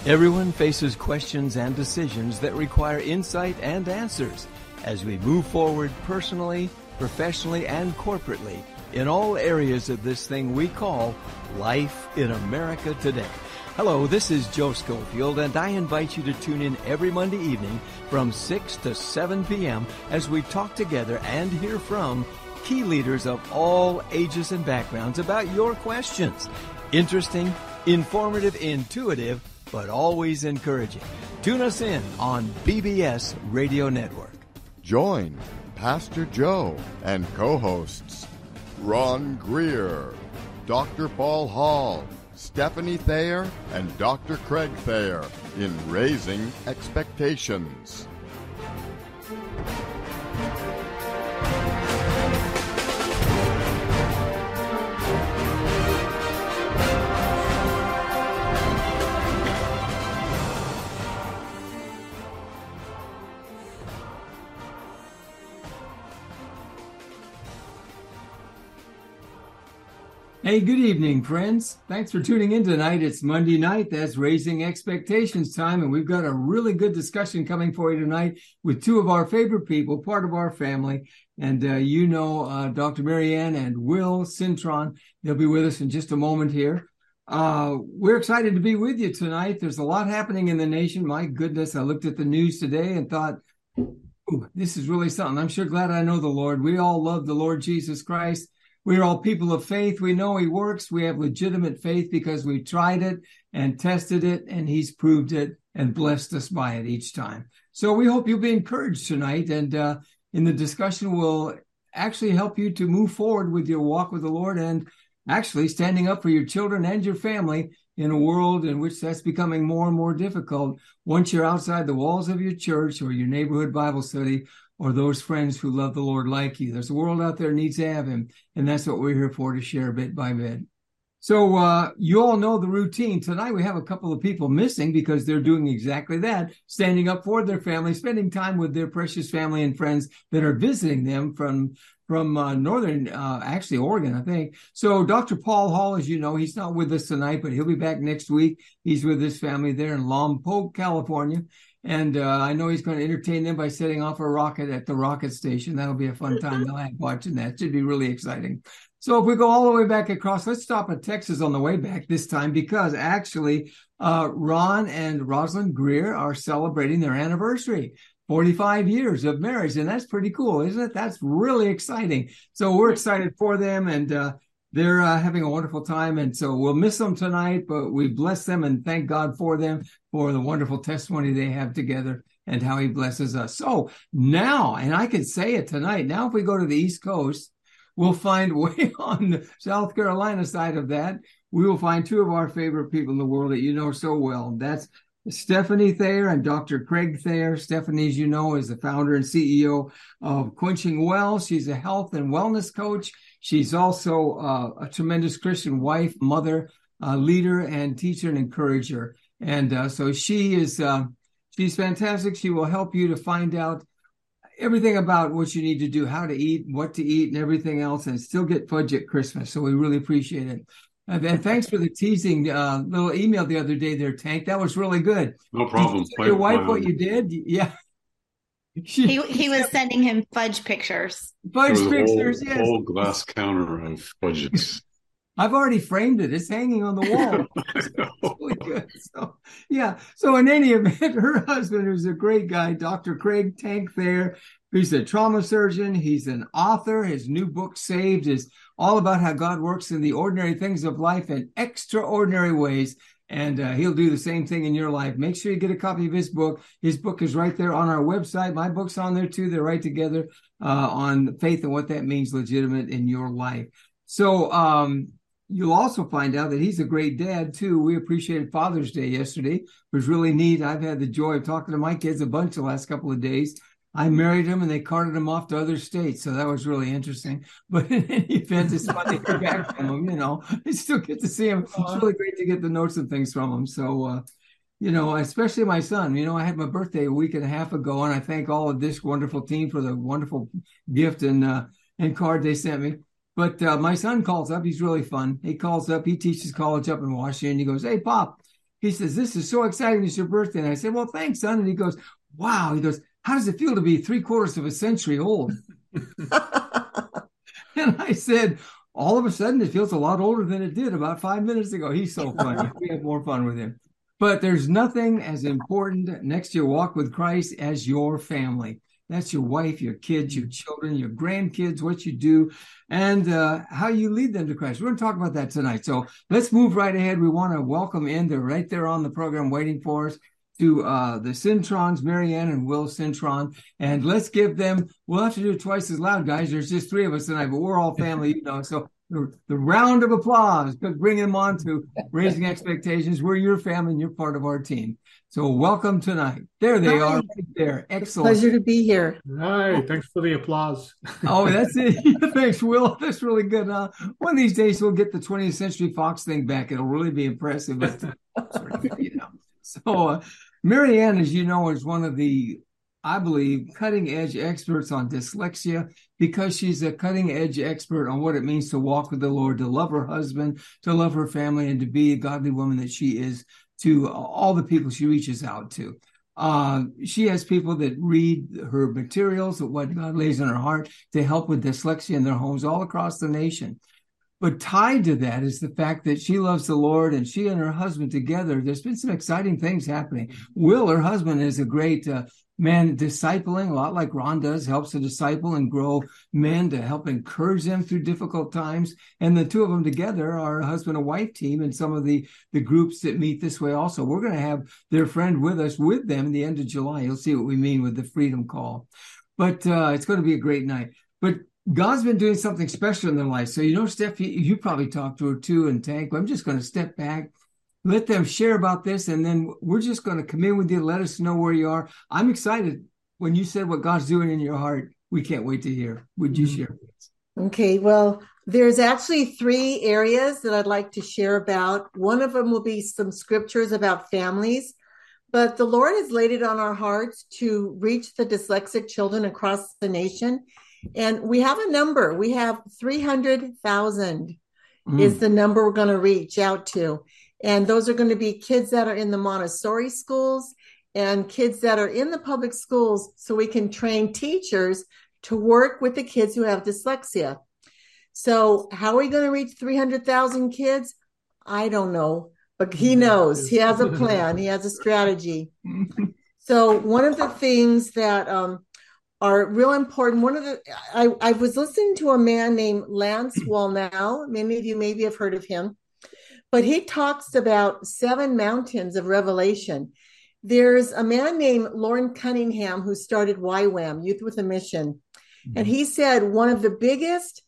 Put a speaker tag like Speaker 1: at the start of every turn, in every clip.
Speaker 1: Everyone faces questions and decisions that require insight and answers as we move forward personally, professionally, and corporately in all areas of this thing we call life in America today. Hello, this is Joe Schofield, and I invite you to tune in every Monday evening from 6 to 7 p.m. as we talk together and hear from key leaders of all ages and backgrounds about your questions. Interesting, informative, intuitive, but always encouraging. Tune us in on BBS Radio Network.
Speaker 2: Join Pastor Joe and co-hosts Ron Greer, Dr. Paul Hall, Stephanie Thayer, and Dr. Craig Thayer in Raising Expectations.
Speaker 3: Hey, good evening, friends. Thanks for tuning in tonight. It's Monday night. That's Raising Expectations time, and we've got a really good discussion coming for you tonight with two of our favorite people, part of our family. And Dr. Marianne and Will Cintron. They'll be with us in just a moment here. We're excited to be with you tonight. There's a lot happening in the nation. My goodness, I looked at the news today and thought, ooh, this is really something. I'm sure glad I know the Lord. We all love the Lord Jesus Christ. We're all people of faith. We know he works. We have legitimate faith because we tried it and tested it, and he's proved it and blessed us by it each time. So we hope you'll be encouraged tonight, and in the discussion will actually help you to move forward with your walk with the Lord and actually standing up for your children and your family in a world in which that's becoming more and more difficult once you're outside the walls of your church or your neighborhood Bible study or those friends who love the Lord like you. There's a world out there that needs to have him, and that's what we're here for, to share bit by bit. So you all know the routine. Tonight we have a couple of people missing because they're doing exactly that, standing up for their family, spending time with their precious family and friends that are visiting them from northern, actually Oregon, I think. So Dr. Paul Hall, as you know, he's not with us tonight, but he'll be back next week. He's with his family there in Lompoc, California. And I know he's going to entertain them by setting off a rocket at the rocket station. That'll be a fun time they'll have watching that. Should be really exciting. So if we go all the way back across, let's stop at Texas on the way back this time because actually Ron and Rosalind Greer are celebrating their anniversary, 45 years of marriage. And that's pretty cool, isn't it? That's really exciting. So we're excited for them, and they're having a wonderful time, and so we'll miss them tonight, but we bless them and thank God for them, for the wonderful testimony they have together and how he blesses us. So now, and I can say it tonight, now if we go to the East Coast, we'll find way on the South Carolina side of that, we will find two of our favorite people in the world that you know so well. That's Stephanie Thayer and Dr. Craig Thayer. Stephanie, as you know, is the founder and CEO of Quenching Well. She's a health and wellness coach. She's also a tremendous Christian wife, mother, leader, and teacher and encourager. And so she's fantastic. She will help you to find out everything about what you need to do, how to eat, what to eat, and everything else, and still get fudge at Christmas. So we really appreciate it. And thanks for the teasing little email the other day there, Tank. That was really good.
Speaker 4: No problem.
Speaker 3: Did you tell your wife what you did? Yeah.
Speaker 5: He was sending him fudge pictures.
Speaker 3: Fudge pictures, yes.
Speaker 4: A whole glass counter of fudges.
Speaker 3: I've already framed it. It's hanging on the wall. It's really good. So, yeah. So in any event, her husband, who's a great guy, Dr. Craig Tank Thayer, he's a trauma surgeon. He's an author. His new book, Saved, is all about how God works in the ordinary things of life in extraordinary ways. And he'll do the same thing in your life. Make sure you get a copy of his book. His book is right there on our website. My book's on there too. They're right together on faith and what that means legitimate in your life. So you'll also find out that he's a great dad too. We appreciated Father's Day yesterday. It was really neat. I've had the joy of talking to my kids a bunch the last couple of days. I married him and they carted him off to other states. So that was really interesting. But in any event, it's fun to hear back from him, you know. I still get to see him. It's really great to get the notes and things from him. So, especially my son. I had my birthday a week and a half ago, and I thank all of this wonderful team for the wonderful gift and card they sent me. But my son calls up. He's really fun. He calls up. He teaches college up in Washington. He goes, "Hey, Pop, He says, this is so exciting. It's your birthday. And I said, well, thanks, son. And he goes, wow. He goes, how does it feel to be 3/4 of a century old? And I said, all of a sudden, it feels a lot older than it did about 5 minutes ago. He's so funny. We have more fun with him. But there's nothing as important next to your walk with Christ as your family. That's your wife, your kids, your children, your grandkids, what you do, and how you lead them to Christ. We're going to talk about that tonight. So let's move right ahead. We want to welcome in. They're right there on the program waiting for us, to the Cintrons, Marianne and Will Cintron. And let's give them, we'll have to do it twice as loud, guys. There's just 3 of us tonight, but we're all family, So the round of applause, bring them on to Raising Expectations. We're your family and you're part of our team. So welcome tonight. There they are, right there. Excellent.
Speaker 6: Pleasure to be here.
Speaker 7: Hi, thanks for the applause.
Speaker 3: Oh, that's it. Thanks, Will. That's really good. One of these days we'll get the 20th Century Fox thing back. It'll really be impressive. But, So Marianne, as you know, is one of the, I believe, cutting-edge experts on dyslexia, because she's a cutting-edge expert on what it means to walk with the Lord, to love her husband, to love her family, and to be a godly woman that she is to all the people she reaches out to. She has people that read her materials, what God lays in her heart, to help with dyslexia in their homes all across the nation. But tied to that is the fact that she loves the Lord, and she and her husband together, there's been some exciting things happening. Will, her husband, is a great man discipling, a lot like Ron does, helps to disciple and grow men to help encourage them through difficult times. And the 2 of them together are a husband and wife team in some of the groups that meet this way also. We're going to have their friend with us with them at the end of July. You'll see what we mean with the Freedom Call. But it's going to be a great night. But God's been doing something special in their life. So, Steph, you probably talked to her too, and Tank. I'm just going to step back, let them share about this, and then we're just going to come in with you, let us know where you are. I'm excited when you said what God's doing in your heart. We can't wait to hear. Would you share with us?
Speaker 6: Okay, well, there's actually 3 areas that I'd like to share about. One of them will be some scriptures about families, but the Lord has laid it on our hearts to reach the dyslexic children across the nation. And we have a number. We have 300,000 is the number we're going to reach out to. And those are going to be kids that are in the Montessori schools and kids that are in the public schools, so we can train teachers to work with the kids who have dyslexia. So how are we going to reach 300,000 kids? I don't know, but he knows. He has a plan. He has a strategy. So one of the things that are real important. I was listening to a man named Lance Wallnau. Many of you maybe have heard of him, but he talks about 7 mountains of revelation. There's a man named Loren Cunningham who started YWAM, Youth with a Mission. And he said one of the biggest,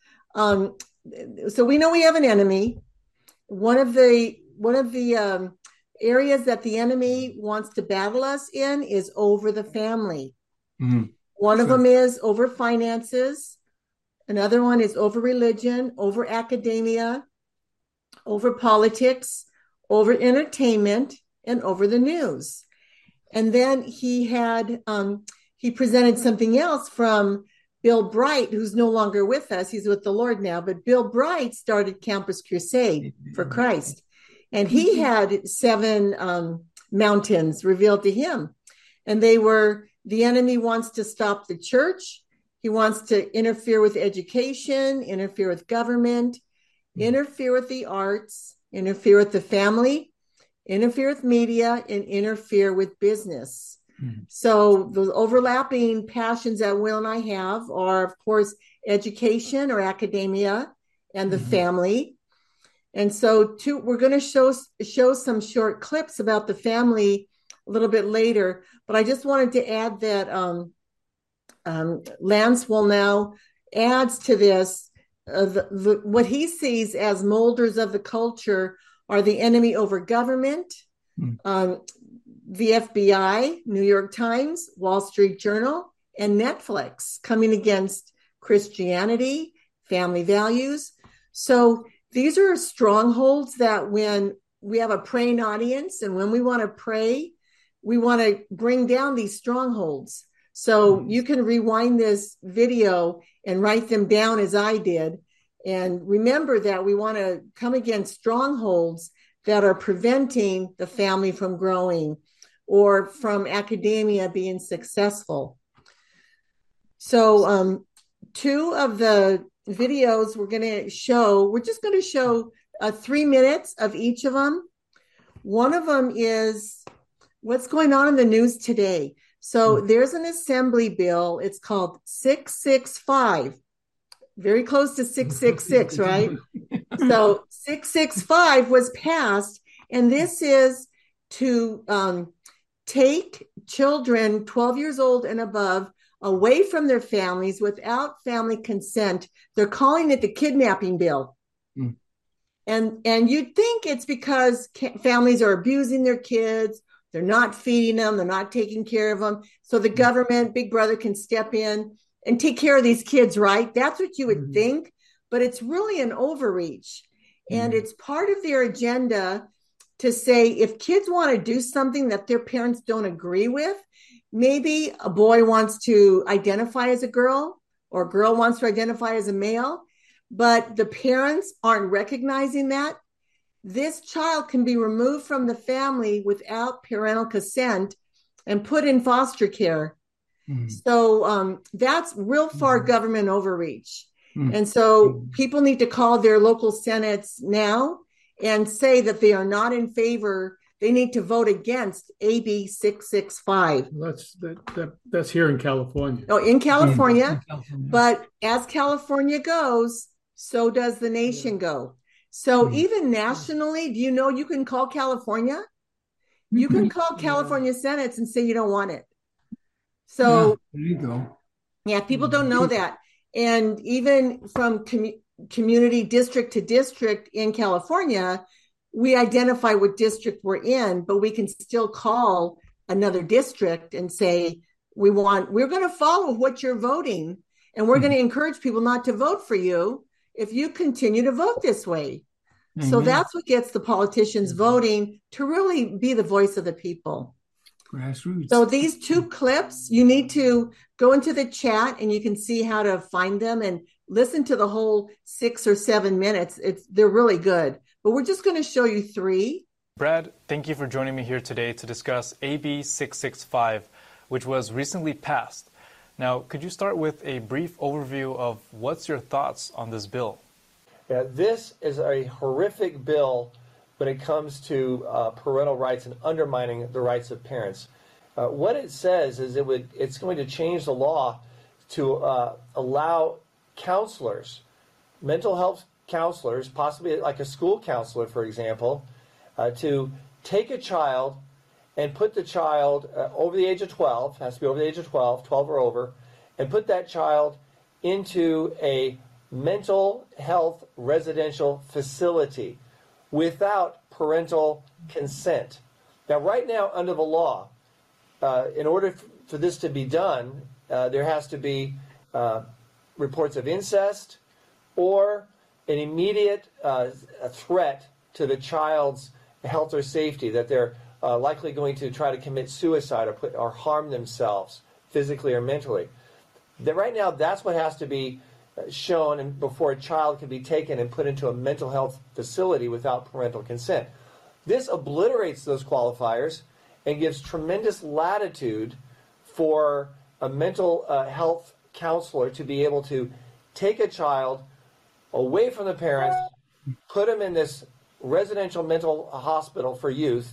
Speaker 6: so we know we have an enemy. One of the areas that the enemy wants to battle us in is over the family. Mm-hmm. One of them is over finances. Another one is over religion, over academia, over politics, over entertainment, and over the news. And then he presented something else from Bill Bright, who's no longer with us. He's with the Lord now. But Bill Bright started Campus Crusade for Christ. And he had 7 mountains revealed to him. And they were: the enemy wants to stop the church. He wants to interfere with education, interfere with government, interfere with the arts, interfere with the family, interfere with media, and interfere with business. Mm-hmm. So the overlapping passions that Will and I have are, of course, education or academia and the family. And so we're going to show some short clips about the family a little bit later, but I just wanted to add that Lance Wallnau adds to this what he sees as molders of the culture are the enemy over government, the FBI, New York Times, Wall Street Journal, and Netflix coming against Christianity, family values. So these are strongholds that when we have a praying audience and when we want to pray, we want to bring down these strongholds. So you can rewind this video and write them down as I did. And remember that we want to come against strongholds that are preventing the family from growing or from academia being successful. So two of the videos we're just going to show 3 minutes of each of them. One of them is what's going on in the news today. So there's an assembly bill. It's called 665, very close to 666, right? So 665 was passed, and this is to take children 12 years old and above away from their families without family consent. They're calling it the kidnapping bill. And you'd think it's because families are abusing their kids. They're not feeding them. They're not taking care of them. So the government, Big Brother, can step in and take care of these kids, right? That's what you would think, but it's really an overreach. And it's part of their agenda to say if kids want to do something that their parents don't agree with, maybe a boy wants to identify as a girl or a girl wants to identify as a male, but the parents aren't recognizing that, this child can be removed from the family without parental consent and put in foster care. So that's real far government overreach. And so people need to call their local senates now and say that they are not in favor. They need to vote against AB 665.
Speaker 7: That's here in California.
Speaker 6: Oh, in California. But as California goes, so does the nation go. So even nationally, do you know you can call California? You can call California senates and say you don't want it. So
Speaker 3: there you go.
Speaker 6: Yeah, people don't know that. And even from community district to district in California, we identify what district we're in, but we can still call another district and say, we're going to follow what you're voting, and we're going to encourage people not to vote for you if you continue to vote this way. So that's what gets the politicians voting, to really be the voice of the people.
Speaker 3: Grassroots.
Speaker 6: So these two clips, you need to go into the chat and you can see how to find them and listen to the whole 6 or 7 minutes. They're really good. But we're just going to show you 3.
Speaker 8: Brad, thank you for joining me here today to discuss AB 665, which was recently passed. Now, could you start with a brief overview of what's your thoughts on this bill?
Speaker 9: Yeah, this is a horrific bill when it comes to parental rights and undermining the rights of parents. What it says is it's going to change the law to allow counselors, mental health counselors, possibly like a school counselor, for example, to take a child and put the child over the age of 12, has to be over the age of 12 or over, and put that child into a mental health residential facility without parental consent. Now, right now, under the law, in order for this to be done, there has to be reports of incest or an immediate threat to the child's health or safety, that they're likely going to try to commit suicide or harm themselves physically or mentally. Right now, that's what has to be shown and before a child can be taken and put into a mental health facility without parental consent. This obliterates those qualifiers and gives tremendous latitude for a mental health counselor to be able to take a child away from the parents, put them in this residential mental hospital for youth,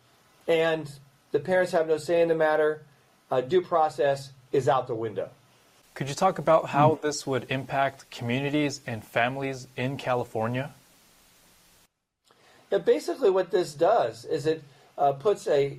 Speaker 9: and the parents have no say in the matter. Due process is out the window.
Speaker 8: Could you talk about how this would impact communities and families in California?
Speaker 9: Yeah, basically what this does is it puts a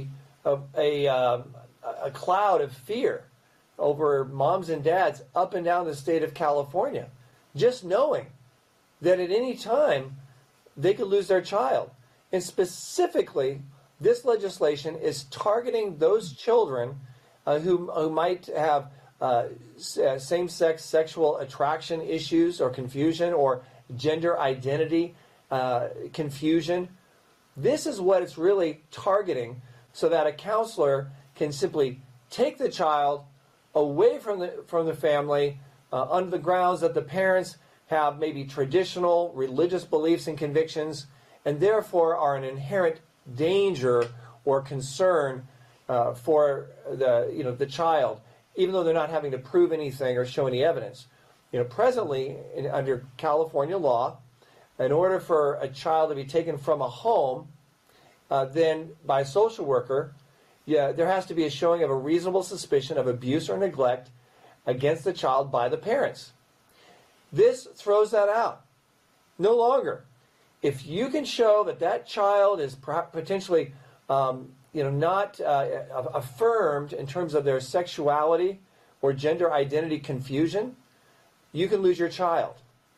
Speaker 9: cloud of fear over moms and dads up and down the state of California, just knowing that at any time they could lose their child. And specifically, this legislation is targeting those children who might have same-sex sexual attraction issues or confusion or gender identity confusion. This is what it's really targeting, so that a counselor can simply take the child away from the family under the grounds that the parents have maybe traditional religious beliefs and convictions, and therefore are an inherent danger or concern for the child, even though they're not having to prove anything or show any evidence. Presently, under California law, in order for a child to be taken from a home, then by a social worker, there has to be a showing of a reasonable suspicion of abuse or neglect against the child by the parents. This throws that out. No longer. If you can show that child is potentially not affirmed in terms of their sexuality or gender identity confusion, you can lose your child.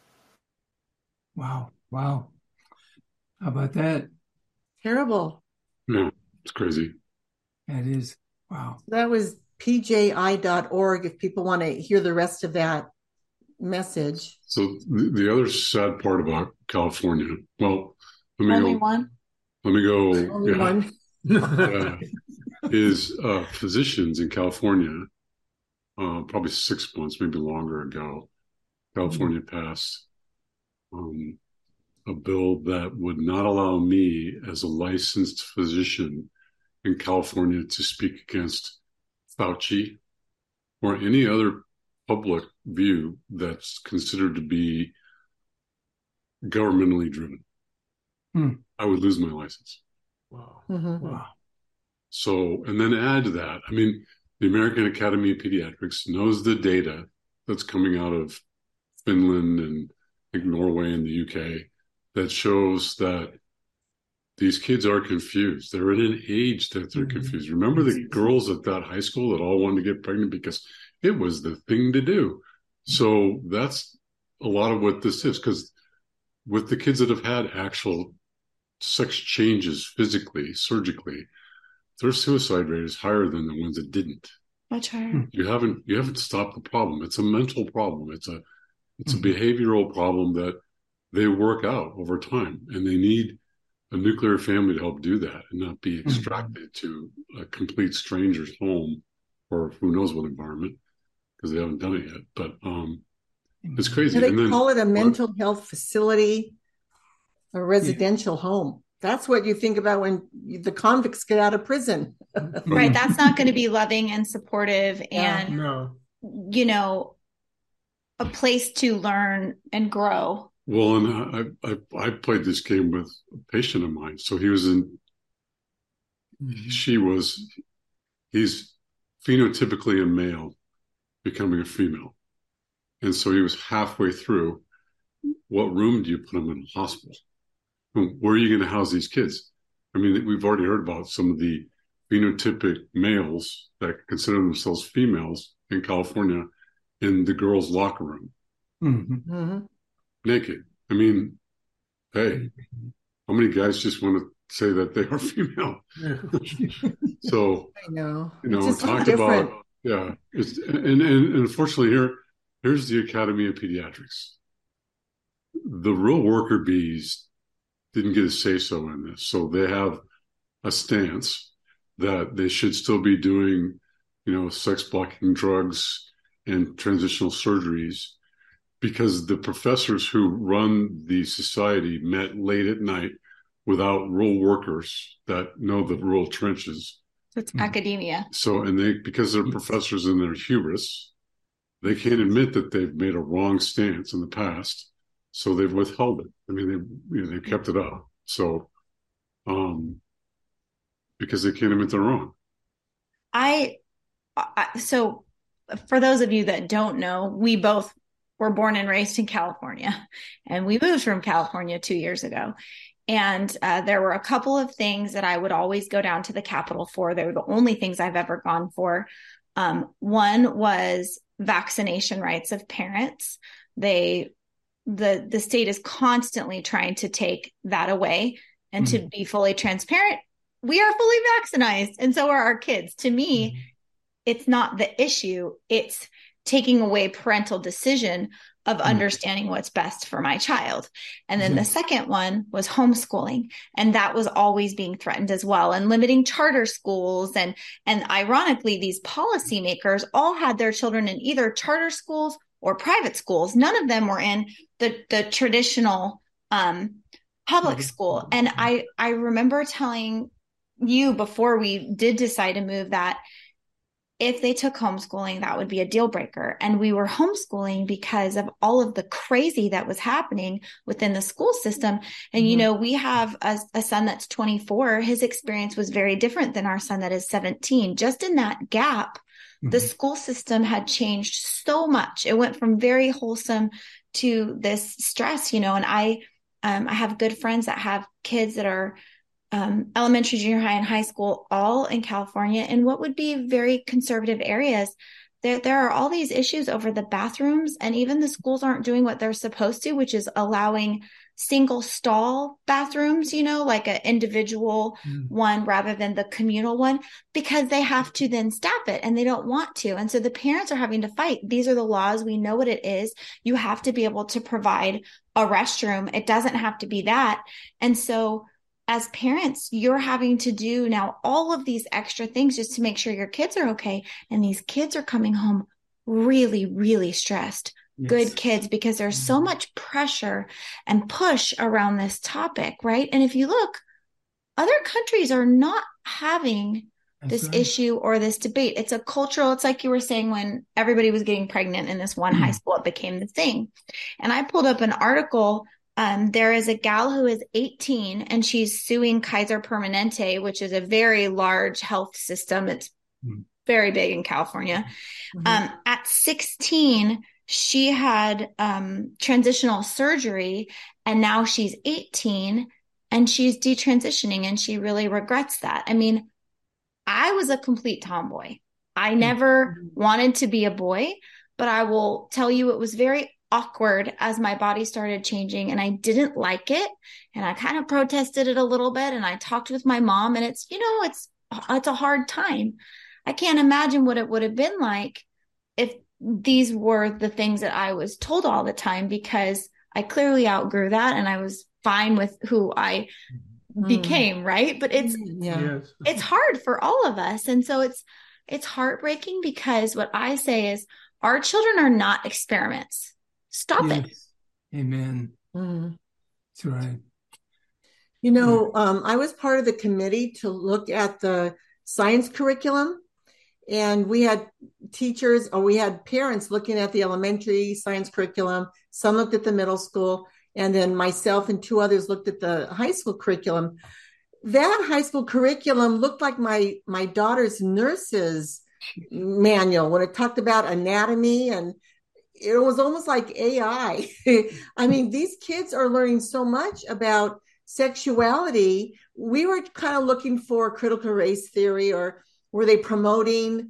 Speaker 3: Wow. How about that?
Speaker 6: Terrible.
Speaker 4: Yeah, it's crazy.
Speaker 3: That is. Wow.
Speaker 6: That was pji.org if people want to hear the rest of that message.
Speaker 4: So the other sad part about California, well, let me
Speaker 5: Only
Speaker 4: go.
Speaker 5: one?
Speaker 4: Let me go.
Speaker 6: Only one.
Speaker 4: Is physicians in California, probably 6 months, maybe longer ago, California passed a bill that would not allow me as a licensed physician in California to speak against Fauci or any other public view that's considered to be governmentally driven. I would lose my license.
Speaker 7: Wow.
Speaker 6: Mm-hmm.
Speaker 7: Wow.
Speaker 4: So, and then add to that, I mean, the American Academy of Pediatrics knows the data that's coming out of Finland and I think Norway and the UK that shows that these kids are confused. They're at an age that they're confused. Remember the girls at that high school that all wanted to get pregnant because it was the thing to do. So that's a lot of what this is, because with the kids that have had actual sex changes physically, surgically, their suicide rate is higher than the ones that didn't.
Speaker 5: Much higher.
Speaker 4: You haven't stopped the problem. It's a mental problem. It's a behavioral problem that they work out over time, and they need a nuclear family to help do that and not be extracted to a complete stranger's home or who knows what environment, because they haven't done it yet. But it's crazy.
Speaker 6: They call it a mental health facility, a residential home. That's what you think about when the convicts get out of prison.
Speaker 5: Right. That's not going to be loving and supportive and, a place to learn and grow.
Speaker 4: Well, and I played this game with a patient of mine. So he's phenotypically a male becoming a female. And so he was halfway through. What room do you put him in a hospital? Where are you going to house these kids? I mean, we've already heard about some of the phenotypic males that consider themselves females in California in the girls' locker room. Naked. I mean, hey, how many guys just want to say that they are female? So,
Speaker 6: I know.
Speaker 4: talk about, and unfortunately here's the Academy of Pediatrics. The real worker bees didn't get a say-so in this. So they have a stance that they should still be doing, sex-blocking drugs and transitional surgeries, because the professors who run the society met late at night without rural workers that know the rural trenches.
Speaker 5: It's academia.
Speaker 4: So, because they're professors in their hubris, they can't admit that they've made a wrong stance in the past. So they've withheld it. I mean, they've kept it up. So, because they can't admit they're wrong.
Speaker 5: So for those of you that don't know, we both were born and raised in California, and we moved from California 2 years ago. And there were a couple of things that I would always go down to the Capitol for. They were the only things I've ever gone for. One was vaccination rights of parents. The state is constantly trying to take that away. And to be fully transparent, we are fully vaccinated, and so are our kids. To me, it's not the issue. It's taking away parental decision of understanding what's best for my child. And then the second one was homeschooling. And that was always being threatened as well, and limiting charter schools. And ironically, these policymakers all had their children in either charter schools or private schools. None of them were in the traditional Public school. And I remember telling you before we did decide to move that if they took homeschooling, that would be a deal breaker. And we were homeschooling because of all of the crazy that was happening within the school system. And, you know, we have a son that's 24. His experience was very different than our son that is 17. Just in that gap, the school system had changed so much. It went from very wholesome to this stress, you know, and I have good friends that have kids that are elementary, junior high, and high school, all in California, in what would be very conservative areas. There are all these issues over the bathrooms, and even the schools aren't doing what they're supposed to, which is allowing single stall bathrooms, you know, like an individual one rather than the communal one, because they have to then staff it and they don't want to. And so the parents are having to fight. These are the laws. We know what it is. You have to be able to provide a restroom. It doesn't have to be that. And so as parents, you're having to do now all of these extra things just to make sure your kids are okay. And these kids are coming home really, really stressed. Yes. Good kids, because there's so much pressure and push around this topic, right? And if you look, other countries are not having this issue or this debate. It's a cultural, it's like you were saying when everybody was getting pregnant in this one high school, it became the thing. And I pulled up an article. There is a gal who is 18 and she's suing Kaiser Permanente, which is a very large health system. It's very big in California. At 16, she had transitional surgery, and now she's 18 and she's detransitioning, and she really regrets that. I mean, I was a complete tomboy. I never wanted to be a boy, but I will tell you it was very awkward as my body started changing, and I didn't like it, and I kind of protested it a little bit, and I talked with my mom, and it's, you know, it's a hard time. I can't imagine what it would have been like if these were the things that I was told all the time, because I clearly outgrew that and I was fine with who I became, right? But it's hard for all of us. And so it's heartbreaking, because what I say is our children are not experiments. Stop it.
Speaker 3: Amen. That's right.
Speaker 6: You know, I was part of the committee to look at the science curriculum. And we had teachers, or we had parents looking at the elementary science curriculum. Some looked at the middle school, and then myself and two others looked at the high school curriculum. That high school curriculum looked like my daughter's nurse's manual when it talked about anatomy, and it was almost like AI. I mean, these kids are learning so much about sexuality. We were kind of looking for critical race theory, or were they promoting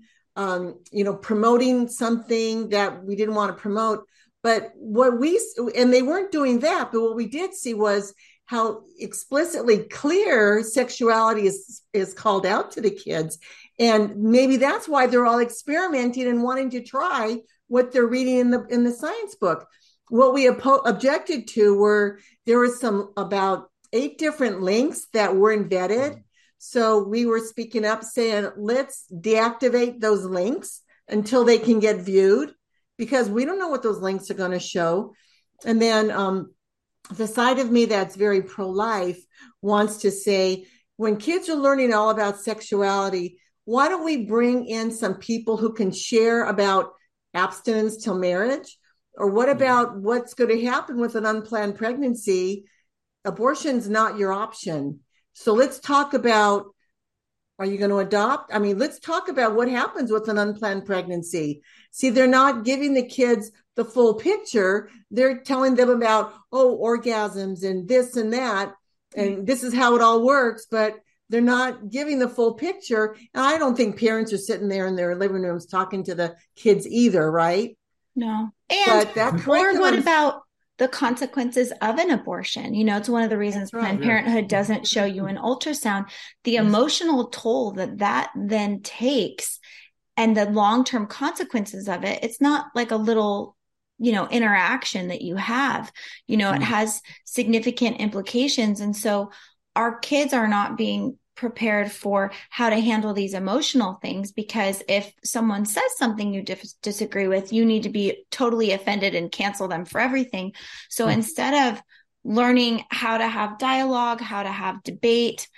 Speaker 6: something that we didn't want to promote? But and they weren't doing that, but what we did see was how explicitly clear sexuality is called out to the kids. And maybe that's why they're all experimenting and wanting to try what they're reading in the science book. What we objected to there was about 8 different links that weren't vetted. So we were speaking up saying, let's deactivate those links until they can get viewed, because we don't know what those links are going to show. And then the side of me that's very pro-life wants to say, when kids are learning all about sexuality, why don't we bring in some people who can share about abstinence till marriage? Or what about what's going to happen with an unplanned pregnancy? Abortion's not your option. So let's talk about, are you going to adopt? I mean, let's talk about what happens with an unplanned pregnancy. See, they're not giving the kids the full picture. They're telling them about, orgasms and this and that, and this is how it all works, but they're not giving the full picture. And I don't think parents are sitting there in their living rooms talking to the kids either, right?
Speaker 5: No. And or what about the consequences of an abortion? You know, it's one of the reasons Planned Parenthood doesn't show you an ultrasound, the emotional toll that then takes and the long-term consequences of it. It's not like a little, interaction that you have, it has significant implications. And so our kids are not being prepared for how to handle these emotional things, because if someone says something you disagree with, you need to be totally offended and cancel them for everything. So instead of learning how to have dialogue, how to have debate,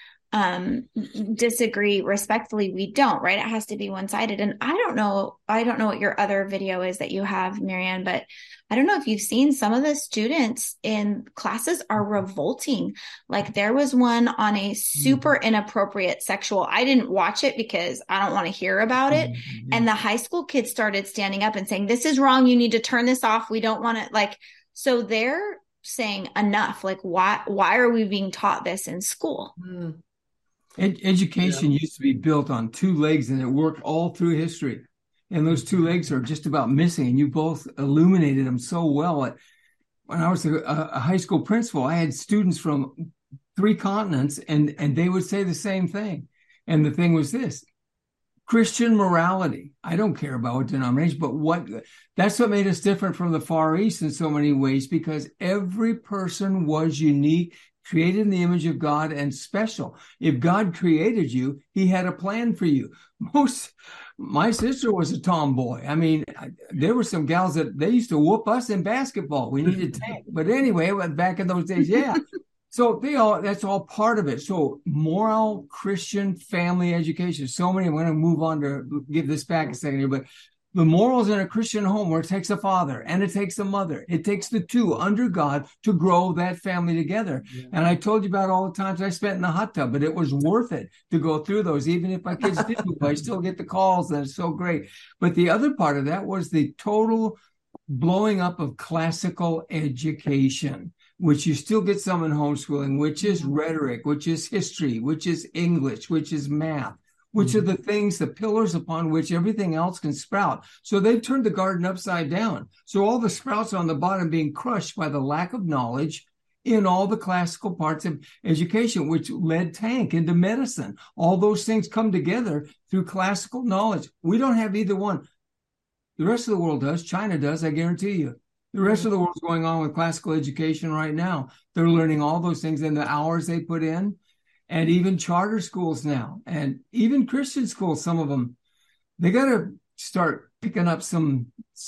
Speaker 5: disagree respectfully. We don't, right? It has to be one-sided. And I don't know what your other video is that you have, Marianne, but I don't know if you've seen some of the students in classes are revolting. Like there was one on a super inappropriate sexual. I didn't watch it because I don't want to hear about it. And the high school kids started standing up and saying, this is wrong. You need to turn this off. We don't want to so they're saying enough. Like, why are we being taught this in school?
Speaker 3: Education used to be built on two legs, and it worked all through history. And those two legs are just about missing. And you both illuminated them so well. When I was a high school principal, I had students from 3 continents, and they would say the same thing. And the thing was this: Christian morality. I don't care about what denomination, but that's what made us different from the Far East in so many ways, because every person was unique, created in the image of God, and special. If God created you, he had a plan for you. My sister was a tomboy. I mean, there were some gals that they used to whoop us in basketball. We needed tank. But anyway, back in those days, yeah. So that's all part of it. So moral Christian family education. So many, I'm going to move on to give this back a second here, but the morals in a Christian home, where it takes a father and it takes a mother, it takes the two under God to grow that family together. Yeah. And I told you about all the times I spent in the hot tub, but it was worth it to go through those. Even if my kids didn't, I still get the calls, and it's so great. But the other part of that was the total blowing up of classical education, which you still get some in homeschooling, which is rhetoric, which is history, which is English, which is math, which are the things, the pillars upon which everything else can sprout. So they've turned the garden upside down. So all the sprouts on the bottom being crushed by the lack of knowledge in all the classical parts of education, which led tank into medicine. All those things come together through classical knowledge. We don't have either one. The rest of the world does. China does, I guarantee you. The rest of the world's going on with classical education right now. They're learning all those things in the hours they put in. And even charter schools now, and even Christian schools, some of them, they got to start picking up some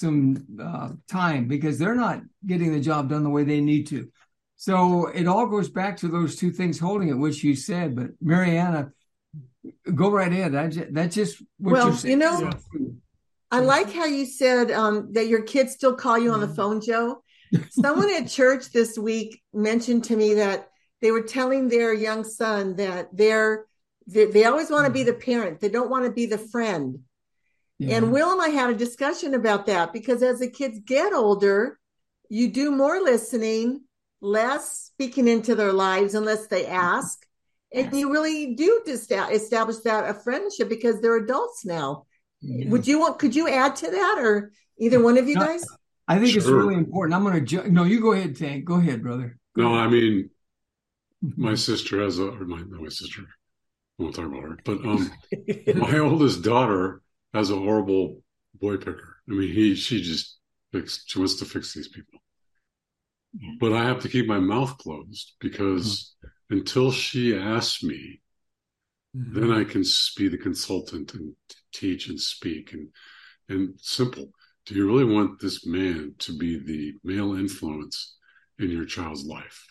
Speaker 3: time, because they're not getting the job done the way they need to. So it all goes back to those two things holding it, which you said. But Mariana, go right ahead. That's just what you're saying.
Speaker 6: I like how you said that your kids still call you on the phone, Joe. Someone at church this week mentioned to me that they were telling their young son that they always want to be the parent. They don't want to be the friend. Yeah. And Will and I had a discussion about that, because as the kids get older, you do more listening, less speaking into their lives unless they ask. And you really do establish that a friendship, because they're adults now. Yeah. Could you add to that, or either one of you guys?
Speaker 3: I think it's really important. I'm going to, no, you go ahead, Tank. Go ahead, brother.
Speaker 4: I mean, my sister has not my sister, I won't talk about her, but my oldest daughter has a horrible boy picker. I mean, she wants to fix these people. But I have to keep my mouth closed, because until she asks me, then I can be the consultant and teach and speak and simple. Do you really want this man to be the male influence in your child's life?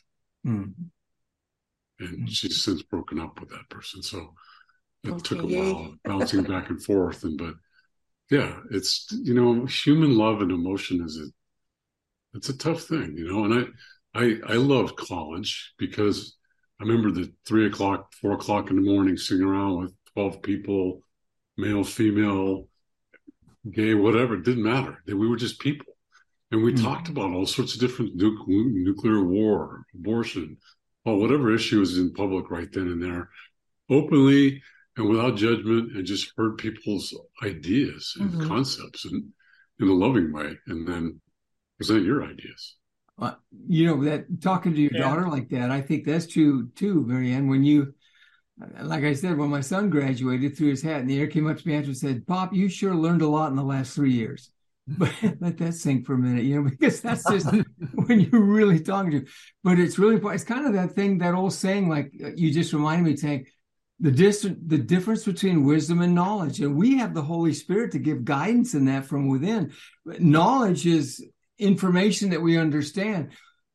Speaker 4: And she's since broken up with that person. So it took a while bouncing back and forth. But yeah, it's, human love and emotion it's a tough thing, and I loved college, because I remember the 3 o'clock, 4 o'clock in the morning, sitting around with 12 people, male, female, gay, whatever. It didn't matter. We were just people. And we talked about all sorts of different nuclear war, abortion, whatever issue is in public right then and there, openly and without judgment, and just heard people's ideas and concepts in a loving way, and then present your ideas.
Speaker 3: That talking to your daughter like that, I think that's true too, Marianne. When you, like I said, when my son graduated, threw his hat in the air, came up to me after and said, "Pop, you sure learned a lot in the last 3 years." But let that sink for a minute, because that's just when you're really talking to. But it's kind of that thing, that old saying, like you just reminded me, Tank, the difference between wisdom and knowledge. And we have the Holy Spirit to give guidance in that from within. Knowledge is information that we understand.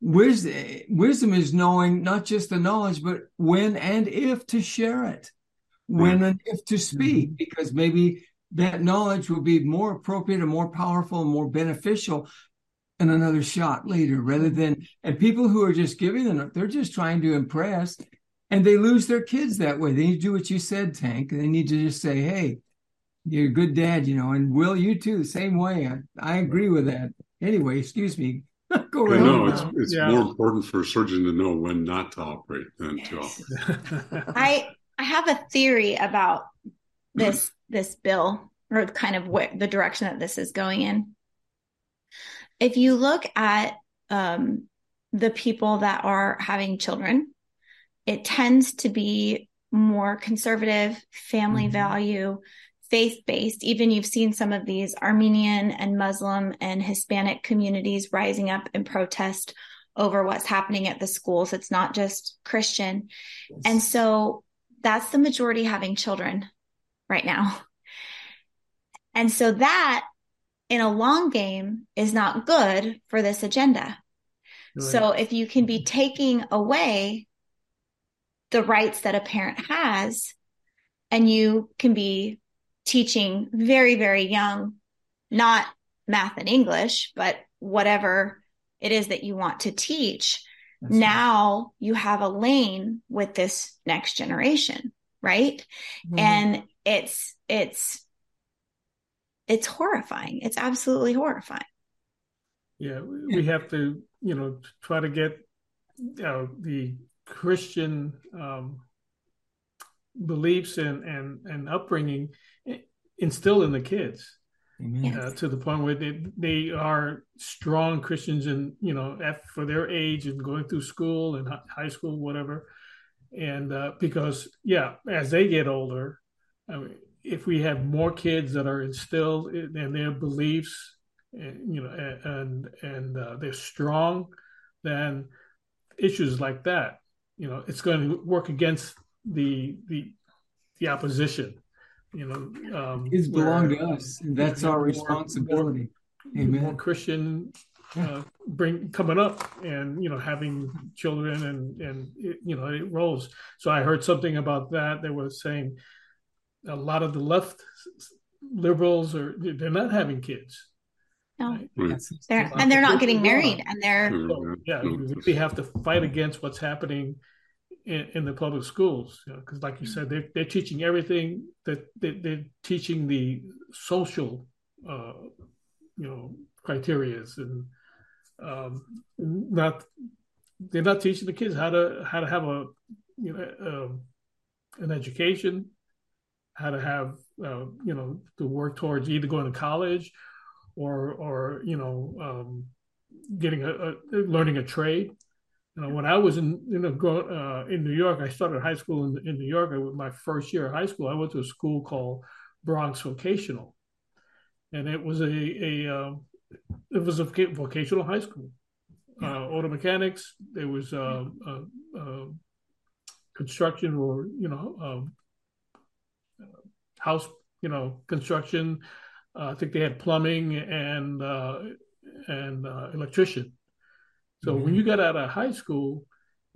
Speaker 3: wisdom is knowing not just the knowledge, but when and if to share it, when and if to speak, because maybe that knowledge will be more appropriate and more powerful and more beneficial in another shot later, rather than, and people who are just giving them, they're just trying to impress, and they lose their kids that way. They need to do what you said, Tank. They need to just say, hey, you're a good dad, and Will, you too, the same way. I agree with that. Anyway, excuse me. Go ahead.
Speaker 4: No, it's more important for a surgeon to know when not to operate than to operate.
Speaker 5: I have a theory about this bill, or kind of the direction that this is going in. If you look at the people that are having children, it tends to be more conservative, family value, faith-based. Even you've seen some of these Armenian and Muslim and Hispanic communities rising up in protest over what's happening at the schools. It's not just Christian. Yes. And so that's the majority having children right now. And so that, in a long game, is not good for this agenda. Right. So if you can be taking away the rights that a parent has, and you can be teaching very, very young, not math and English, but whatever it is that you want to teach. That's now right. You have a lane with this next generation, right? Mm-hmm. And it's horrifying. It's absolutely horrifying.
Speaker 7: Yeah, we have to, try to get the Christian beliefs and upbringing instilled in the kids.
Speaker 3: Yes.
Speaker 7: To the point where they are strong Christians and, for their age and going through school and high school, whatever. And because, as they get older, if we have more kids that are instilled in their beliefs, and they're strong, then issues like that, it's going to work against the opposition.
Speaker 3: Kids belong to us. And that's our responsibility. Amen.
Speaker 7: More Christian coming up and having children and it rolls. So I heard something about that. They were saying a lot of the left liberals they're not having kids.
Speaker 5: No,
Speaker 7: right?
Speaker 5: they're not getting married, and they're
Speaker 7: you really have to fight against what's happening in the public schools, because like you said, they're teaching everything that they're teaching the social, criterias, and they're not teaching the kids how to have an education, how to have to work towards either going to college or learning a trade. When I was in New York, I started high school in New York. My first year of high school, I went to a school called Bronx Vocational, and it was a vocational high school. Auto mechanics. There was construction, or house construction. I think they had plumbing and electrician. So when you got out of high school,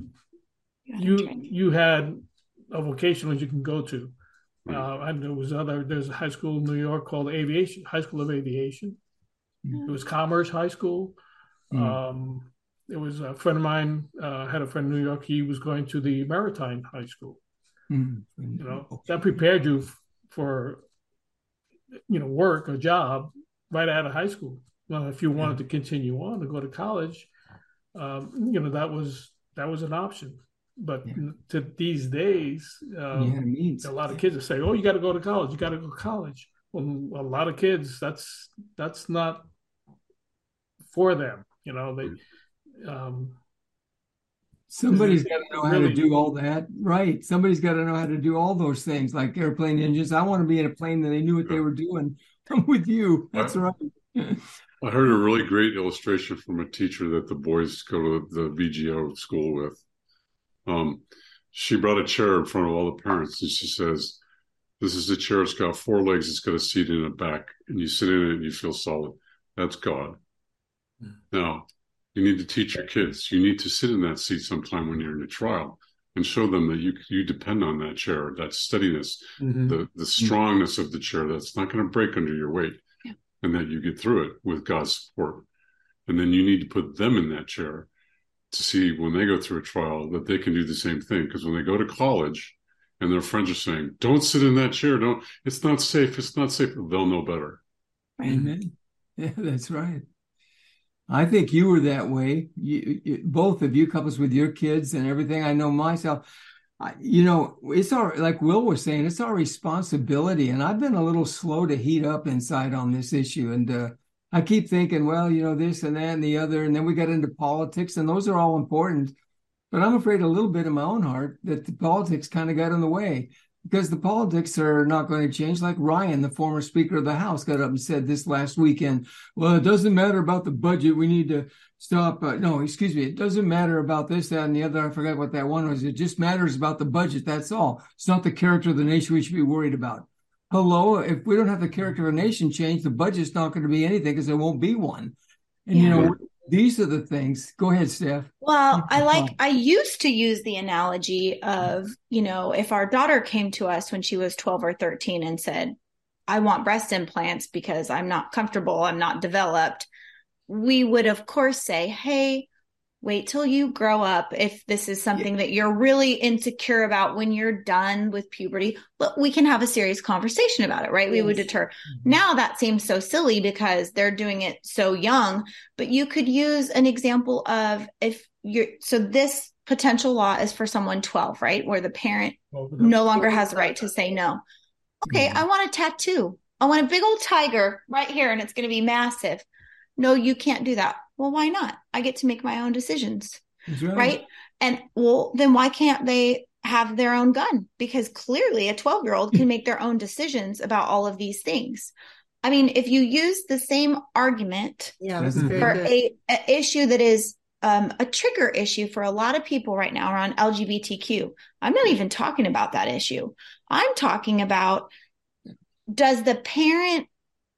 Speaker 7: you had a vocational you can go to. And there's a high school in New York called High School of Aviation. It was Commerce High School. It was a friend of mine, had a friend in New York. He was going to the Maritime High School. That prepared you for, work, a job right out of high school. Well, if you wanted to continue on to go to college, that was an option. But to these days, a lot of kids are saying, "Oh, you got to go to college. You got to go to college." Well, a lot of kids, that's not for them.
Speaker 3: Somebody's got to know how to do all that, right? Somebody's got to know how to do all those things, like airplane engines. I want to be in a plane that they knew what they were doing. I'm with you. That's right.
Speaker 4: I heard a really great illustration from a teacher that the boys go to the VGO school with. She brought a chair in front of all the parents, and she says, "This is a chair. It's got 4 legs. It's got a seat in the back, and you sit in it and you feel solid. That's God." Now, You need to teach your kids. You need to sit in that seat sometime when you're in a trial and show them that you depend on that chair, that steadiness, the strongness of the chair that's not going to break under your weight, and that you get through it with God's support. And then you need to put them in that chair to see when they go through a trial that they can do the same thing. Because when they go to college and their friends are saying, don't sit in that chair, it's not safe, they'll know better.
Speaker 3: Amen. Yeah, that's right. I think you were that way. You, both of you, couples with your kids and everything. I know myself. It's like Will was saying, it's our responsibility. And I've been a little slow to heat up inside on this issue. And I keep thinking, well, this and that and the other. And then we got into politics, and those are all important. But I'm afraid a little bit in my own heart that the politics kind of got in the way, because the politics are not going to change. Like Ryan, the former Speaker of the House, got up and said this last weekend, well, it doesn't matter about the budget. We need to stop. It doesn't matter about this, that, and the other. I forgot what that one was. It just matters about the budget. That's all. It's not the character of the nation we should be worried about. Hello, if we don't have the character of a nation change, the budget's not going to be anything, because there won't be one. And, these are the things. Go ahead, Steph.
Speaker 5: Well, I used to use the analogy of, if our daughter came to us when she was 12 or 13 and said, I want breast implants because I'm not comfortable, I'm not developed, we would, of course, say, hey, wait till you grow up. If this is something that you're really insecure about when you're done with puberty, but we can have a serious conversation about it, right? Yes. We would deter. Now that seems so silly because they're doing it so young, but you could use an example of so this potential law is for someone 12, right? Where the parent no longer has the right to say no. Okay, I want a tattoo. I want a big old tiger right here, and it's going to be massive. No, you can't do that. Well, why not? I get to make my own decisions, right? And then why can't they have their own gun? Because clearly a 12-year-old can make their own decisions about all of these things. I mean, if you use the same argument for a issue that is a trigger issue for a lot of people right now around LGBTQ, I'm not even talking about that issue. I'm talking about, does the parent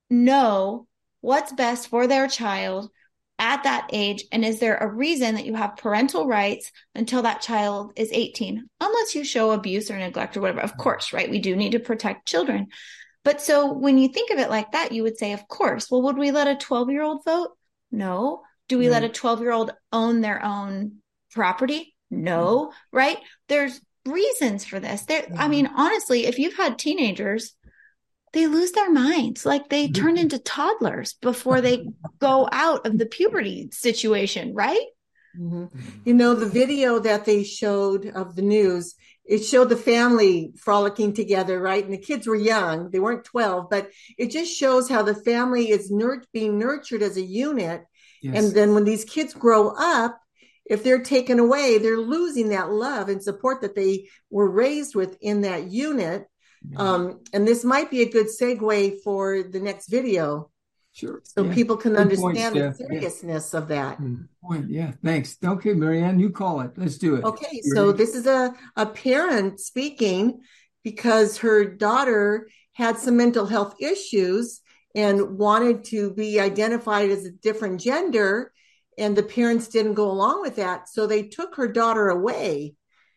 Speaker 5: know what's best for their child at that age? And is there a reason that you have parental rights until that child is 18? Unless you show abuse or neglect or whatever, of course, right? We do need to protect children. But so when you think of it like that, you would say, of course. Well, would we let a 12-year-old vote? No. Do we let a 12-year-old own their own property? No. Right? There's reasons for this. I mean, honestly, if you've had teenagers, they lose their minds. Like they turn into toddlers before they go out of the puberty situation, right?
Speaker 6: Mm-hmm. The video that they showed of the news, it showed the family frolicking together, right? And the kids were young. They weren't 12, but it just shows how the family is being nurtured as a unit. Yes. And then when these kids grow up, if they're taken away, they're losing that love and support that they were raised with in that unit. And this might be a good segue for the next video.
Speaker 3: Sure.
Speaker 6: So people can understand the seriousness of that.
Speaker 3: Yeah, thanks. Okay, Marianne, you call it. Let's do it.
Speaker 6: Okay, so this is a parent speaking because her daughter had some mental health issues and wanted to be identified as a different gender, and the parents didn't go along with that. So they took her daughter away,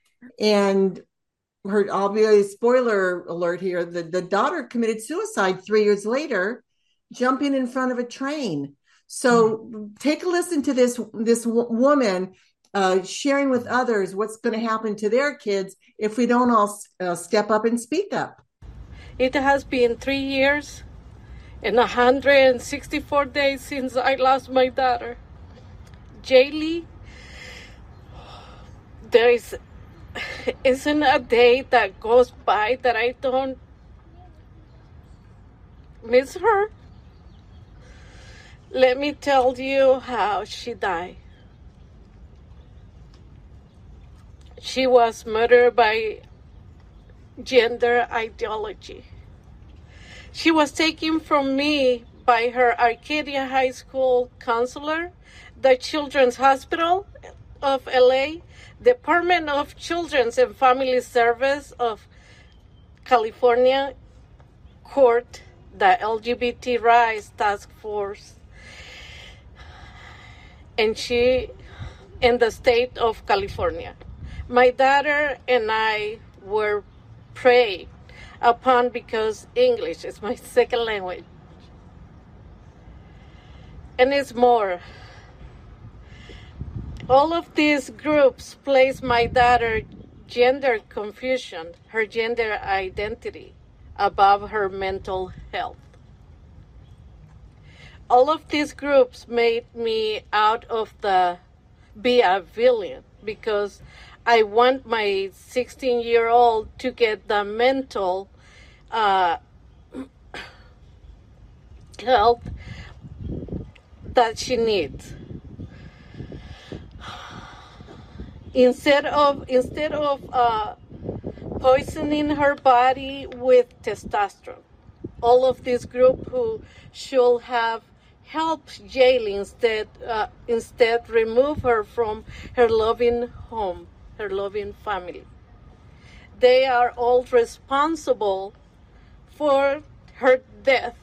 Speaker 6: and I'll be a spoiler alert here. The daughter committed suicide 3 years later, jumping in front of a train. So take a listen to this woman sharing with others what's going to happen to their kids if we don't all step up and speak up.
Speaker 10: It has been 3 years and 164 days since I lost my daughter, Jaylee. There isn't a day that goes by that I don't miss her. Let me tell you how she died. She was murdered by gender ideology. She was taken from me by her Arcadia High School counselor, the Children's Hospital of LA, Department of Children's and Family Service of California, court, the LGBT Rights Task Force. and she in the state of California. My daughter and I were preyed upon because English is my second language. And it's more. All of these groups place my daughter gender confusion, her gender identity, above her mental health. All of these groups made me be a villain because I want my 16-year-old to get the mental health that she needs. Instead of poisoning her body with testosterone, all of this group who should have helped Jaylee instead remove her from her loving home, her loving family. They are all responsible for her death.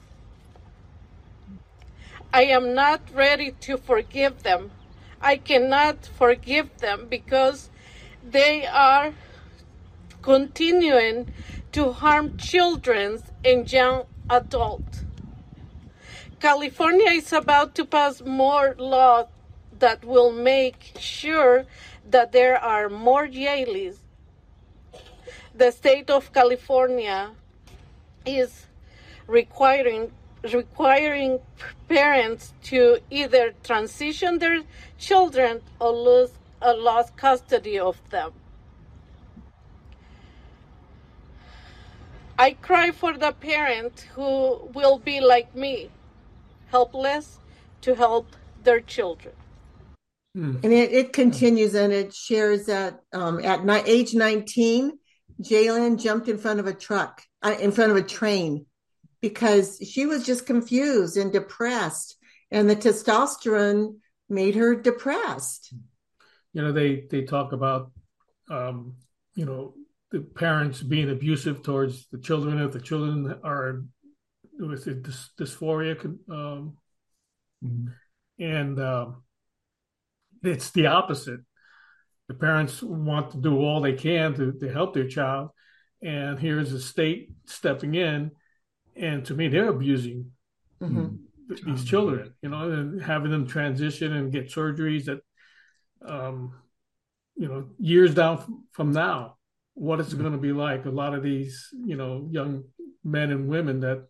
Speaker 10: I am not ready to forgive them. I cannot forgive them because they are continuing to harm children and young adults. California is about to pass more laws that will make sure that there are more Jaylees. The state of California is requiring parents to either transition their children or lose custody of them. I cry for the parent who will be like me, helpless to help their children.
Speaker 6: And it continues, and it shares that at age 19, Jaylyn jumped in front of a train, because she was just confused and depressed, and the testosterone made her depressed.
Speaker 7: They talk about, the parents being abusive towards the children if the children are with dysphoria. And it's the opposite. The parents want to do all they can to help their child. And here's the state stepping in. And to me, they're abusing these children, and having them transition and get surgeries that, years down from now, what it's going to be like. A lot of these, young men and women that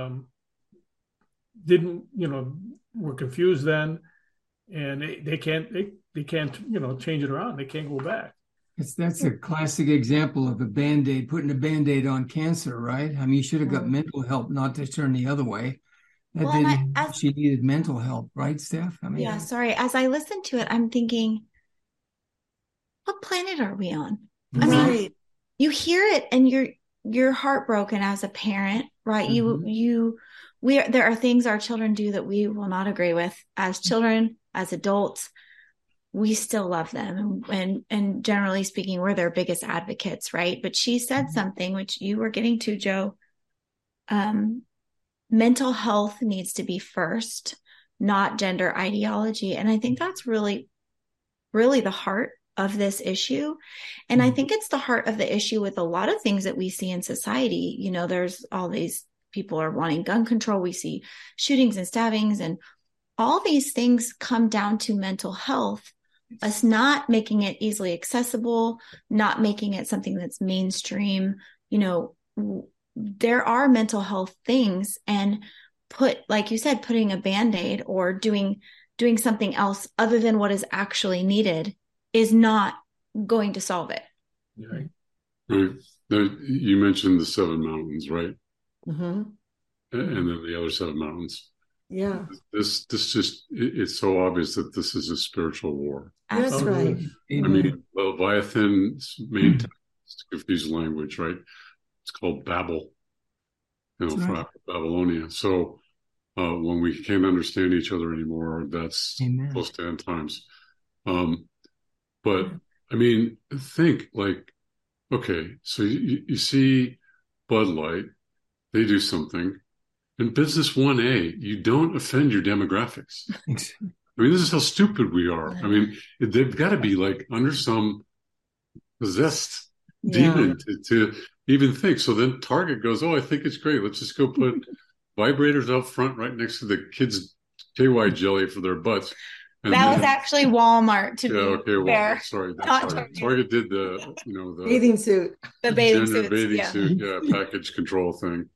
Speaker 7: were confused then, and they can't change it around. They can't go back.
Speaker 3: That's a classic example of putting a Band-Aid on cancer, right? I mean, you should have got mental help, not to turn the other way. She needed mental help, right, Steph? I mean,
Speaker 5: yeah, sorry. As I listen to it, I'm thinking, what planet are we on? I mean, you hear it and you're heartbroken as a parent, right? There are things our children do that we will not agree with. As children, as adults, we still love them. And generally speaking, we're their biggest advocates, right? But she said something which you were getting to, Joe. Mental health needs to be first, not gender ideology. And I think that's really, really the heart of this issue. And I think it's the heart of the issue with a lot of things that we see in society. There's all these people are wanting gun control. We see shootings and stabbings, and all these things come down to mental health, us not making it easily accessible, not making it something that's mainstream. There are mental health things, and like you said, putting a Band-Aid or doing something else other than what is actually needed is not going to solve it.
Speaker 4: Right. You mentioned the 7 mountains, right?
Speaker 6: Mm-hmm.
Speaker 4: And then the other 7 mountains.
Speaker 6: Yeah.
Speaker 4: This it's so obvious that this is a spiritual war.
Speaker 6: That's right.
Speaker 4: I mean, Leviathan's main task is to confuse language, right? It's called Babel, from Babylonia. So when we can't understand each other anymore, that's close to end times. But I mean, think okay, so you see Bud Light, they do something. In business 1A, you don't offend your demographics. I mean, this is how stupid we are. I mean, they've got to be like under some possessed demon to even think. So then Target goes, oh, I think it's great. Let's just go put vibrators out front right next to the kids' KY jelly for their butts. And
Speaker 5: that was actually Walmart, to
Speaker 4: be fair.
Speaker 5: Walmart.
Speaker 4: Sorry. Target did the
Speaker 6: bathing suit.
Speaker 5: The bathing suit.
Speaker 4: Package control thing.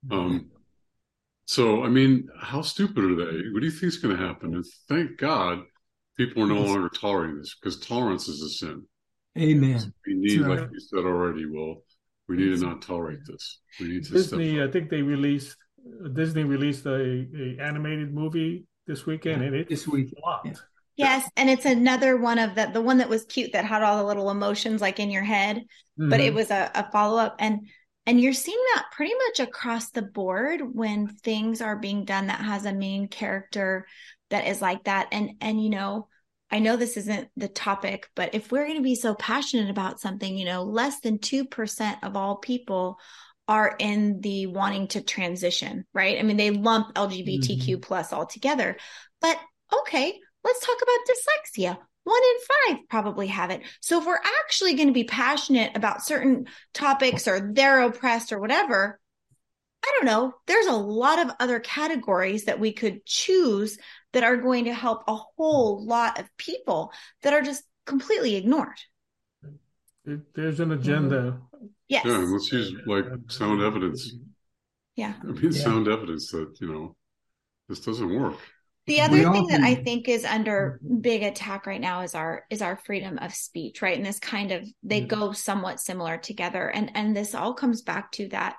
Speaker 4: So, I mean, how stupid are they? What do you think is going to happen? And thank God people are no longer tolerating this, because tolerance is a sin.
Speaker 3: Amen.
Speaker 4: We need, like you said already, Will, we need to not tolerate this. We need to step
Speaker 7: I think Disney released a animated movie this weekend, and it's flopped.
Speaker 5: Yes, and it's another one of the one that was cute that had all the little emotions like in your head, but it was a follow-up. And you're seeing that pretty much across the board when things are being done that has a main character that is like that. And you know, I know this isn't the topic, but if we're going to be so passionate about something, you know, less than 2% of all people are in the wanting to transition, right? I mean, they lump LGBTQ plus all together, but okay, let's talk about dyslexia. 1 in 5 probably have it. So if we're actually going to be passionate about certain topics or they're oppressed or whatever, I don't know, there's a lot of other categories that we could choose that are going to help a whole lot of people that are just completely ignored.
Speaker 7: There's an agenda.
Speaker 5: Yes.
Speaker 4: Yeah, let's use like sound evidence.
Speaker 5: Yeah.
Speaker 4: I mean, sound evidence that, you know, this doesn't work.
Speaker 5: The other thing that I think is under big attack right now is our freedom of speech, right? And this kind of, they go somewhat similar together. And this all comes back to that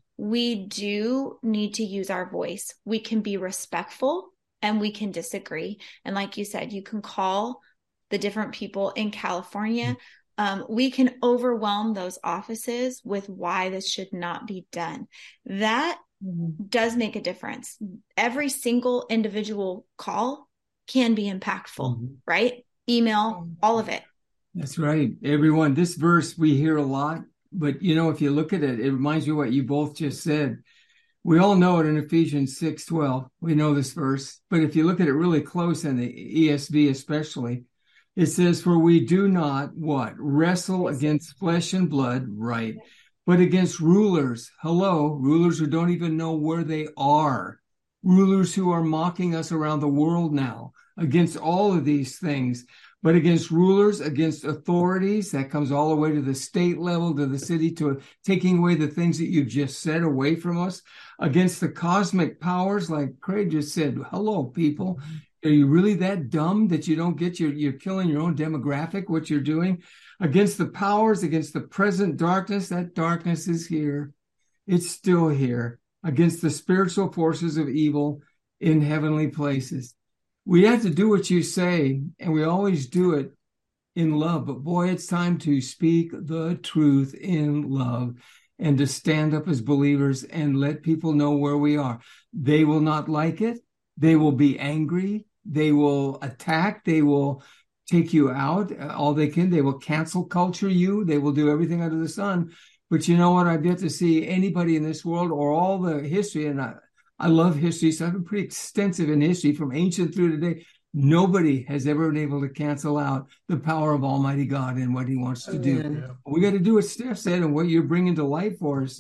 Speaker 5: we do need to use our voice. We can be respectful and we can disagree. And like you said, you can call the different people in California. We can overwhelm those offices with why this should not be done. That does make a difference. Every single individual call can be impactful, right? Email, all of it.
Speaker 3: That's right. Everyone, this verse we hear a lot, but you know, if you look at it, it reminds you of what you both just said. We all know it in Ephesians 6:12. We know this verse, but if you look at it really close in the ESV especially, it says, for we do not wrestle against flesh and blood, right? But against rulers, rulers who don't even know where they are, rulers who are mocking us around the world now, against all of these things, but against rulers, against authorities, that comes all the way to the state level, to the city, to taking away the things that you just said away from us, against the cosmic powers, like Craig just said, hello, people. Are you really that dumb that you don't get you're killing your own demographic, what you're doing? Against the powers, against the present darkness, that darkness is here. It's still here. Against the spiritual forces of evil in heavenly places. We have to do what you say, and we always do it in love. But boy, it's time to speak the truth in love and to stand up as believers and let people know where we are. They will not like it. They will be angry. They will attack. They will take you out all they can. They will cancel culture you. They will do everything under the sun. But you know what? I've yet to see anybody in this world or all the history, and I love history, so I've been pretty extensive in history from ancient through today. Nobody has ever been able to cancel out the power of Almighty God and what he wants to do. Yeah. We got to do what Steph said and what you're bringing to light for us.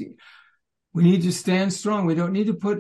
Speaker 3: We need to stand strong. We don't need to put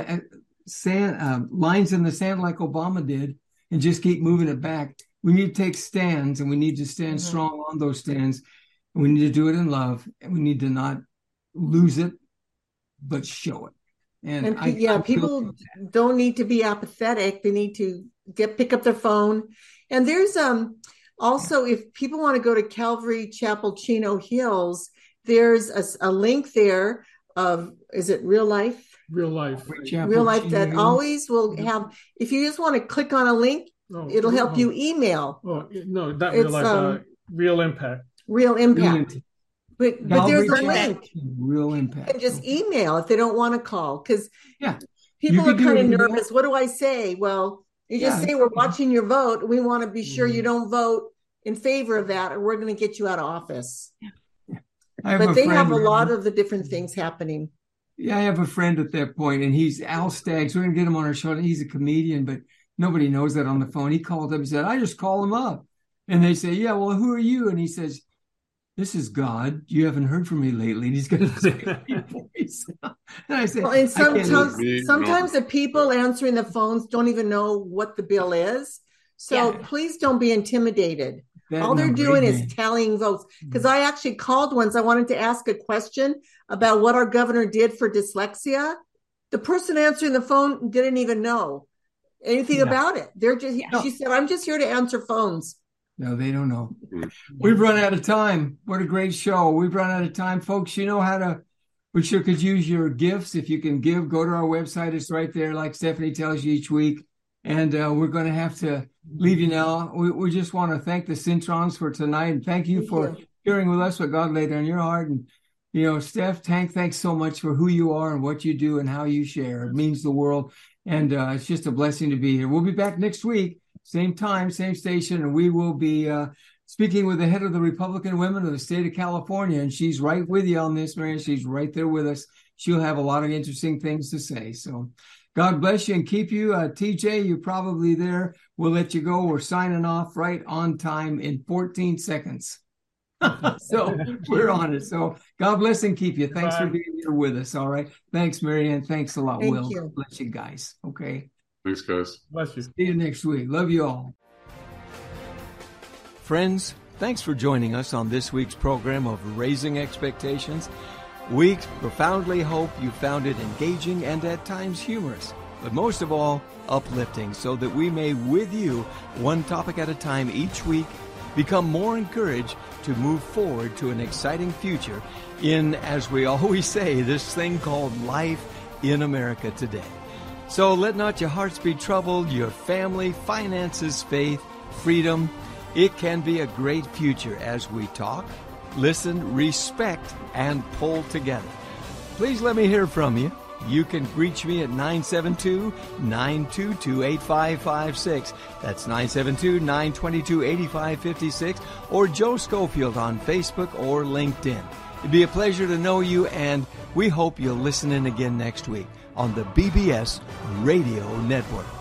Speaker 3: lines in the sand like Obama did and just keep moving it back. We need to take stands, and we need to stand strong on those stands. And we need to do it in love, and we need to not lose it, but show it. And
Speaker 6: people don't need to be apathetic. They need to pick up their phone. And there's also, if people want to go to Calvary Chapel Chino Hills, there's a link there of, is it Real Life?
Speaker 7: Real Life
Speaker 6: that always will have, if you just want to click on a link, it'll help you email.
Speaker 7: Oh, no, not Real Life, Real Impact.
Speaker 6: Real Impact. But there's a link.
Speaker 3: Real Impact.
Speaker 6: You can just email if they don't want to call, because people are kind of nervous. What do I say? Well, you just say, we're watching your vote. We want to be sure you don't vote in favor of that, or we're going to get you out of office. But they have a lot of the different things happening.
Speaker 3: Yeah, I have a friend at that point, and he's Al Staggs. We're going to get him on our show. He's a comedian, but Nobody knows that on the phone. He called up and said, I just call him up. And they say, yeah, well, who are you? And he says, this is God. You haven't heard from me lately. And he's going to say, voice. And I said, well, and
Speaker 6: sometimes the people answering the phones don't even know what the bill is. So please don't be intimidated. All they're doing is tallying votes. Because I actually called once. I wanted to ask a question about what our governor did for dyslexia. The person answering the phone didn't even know anything about it. They're just. She said, "I'm just here to answer phones."
Speaker 3: No, they don't know. We've run out of time. What a great show. We've run out of time, folks. You know how to. We sure could use your gifts. If you can give, go to our website. It's right there, like Stephanie tells you each week. And we're going to have to leave you now. We just want to thank the Cintrons for tonight. And thank you for sharing with us what God laid on your heart. And, you know, Steph, thanks so much for who you are and what you do and how you share. It means the world. And it's just a blessing to be here. We'll be back next week, same time, same station. And we will be speaking with the head of the Republican Women of the state of California. And she's right with you on this, Marion. She's right there with us. She'll have a lot of interesting things to say. So God bless you and keep you. TJ, you're probably there. We'll let you go. We're signing off right on time in 14 seconds. So we're on it. So God bless and keep you. Thanks for being here with us. All right. Thanks, Marianne. Thanks a lot, Will. God bless you guys. Okay.
Speaker 4: Thanks, guys.
Speaker 7: Bless you.
Speaker 3: See you next week. Love you all.
Speaker 1: Friends, thanks for joining us on this week's program of Raising Expectations. We profoundly hope you found it engaging and at times humorous, but most of all, uplifting, so that we may, with you, one topic at a time each week, become more encouraged to move forward to an exciting future in, as we always say, this thing called life in America today. So let not your hearts be troubled, your family, finances, faith, freedom. It can be a great future as we talk, listen, respect, and pull together. Please let me hear from you. You can reach me at 972-922-8556. That's 972-922-8556. Or Joe Schofield on Facebook or LinkedIn. It'd be a pleasure to know you, and we hope you'll listen in again next week on the BBS Radio Network.